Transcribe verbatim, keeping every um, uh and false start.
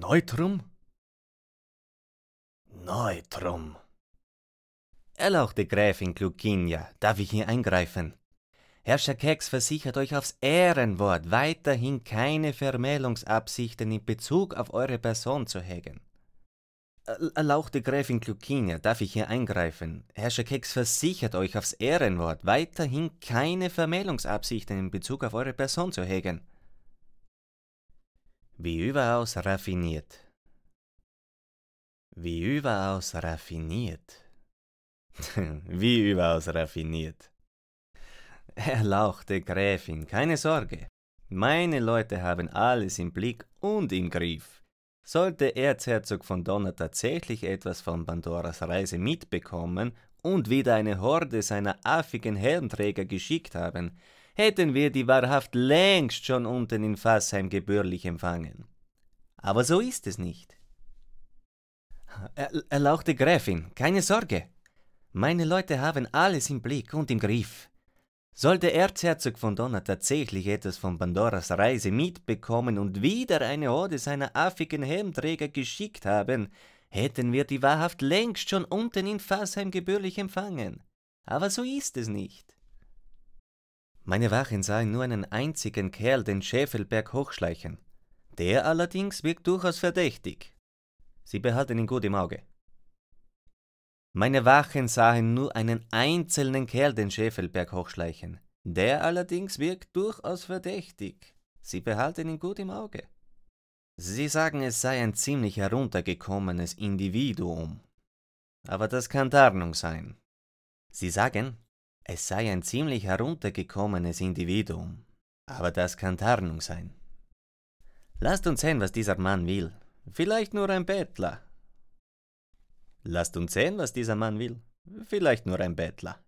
Neutrum? Neutrum. Erlauchte Gräfin Klukinja, darf ich hier eingreifen? Herrscher Keks versichert euch aufs Ehrenwort, weiterhin keine Vermählungsabsichten in Bezug auf eure Person zu hegen. Erlauchte Gräfin Klukinja, darf ich hier eingreifen? Herrscher Keks versichert euch aufs Ehrenwort, weiterhin keine Vermählungsabsichten in Bezug auf eure Person zu hegen. Wie überaus raffiniert. Wie überaus raffiniert. Wie überaus raffiniert. Erlauchte Gräfin, keine Sorge. Meine Leute haben alles im Blick und im Griff. Sollte Erzherzog von Donner tatsächlich etwas von Pandoras Reise mitbekommen und wieder eine Horde seiner affigen Helmträger geschickt haben, hätten wir die wahrhaft längst schon unten in Fassheim gebührlich empfangen. Aber so ist es nicht. Er, erlauchte Gräfin, keine Sorge. Meine Leute haben alles im Blick und im Griff. Sollte Erzherzog von Donner tatsächlich etwas von Pandoras Reise mitbekommen und wieder eine Horde seiner affigen Helmträger geschickt haben, hätten wir die wahrhaft längst schon unten in Fassheim gebührlich empfangen. Aber so ist es nicht. Meine Wachen sahen nur einen einzigen Kerl den Schäfelberg hochschleichen. Der allerdings wirkt durchaus verdächtig. Sie behalten ihn gut im Auge. Meine Wachen sahen nur einen einzelnen Kerl den Schäfelberg hochschleichen. Der allerdings wirkt durchaus verdächtig. Sie behalten ihn gut im Auge. Sie sagen, es sei ein ziemlich heruntergekommenes Individuum. Aber das kann Tarnung sein. Sie sagen, es sei ein ziemlich heruntergekommenes Individuum. Aber das kann Tarnung sein. Lasst uns sehen, was dieser Mann will. Vielleicht nur ein Bettler. Lasst uns sehen, was dieser Mann will. Vielleicht nur ein Bettler.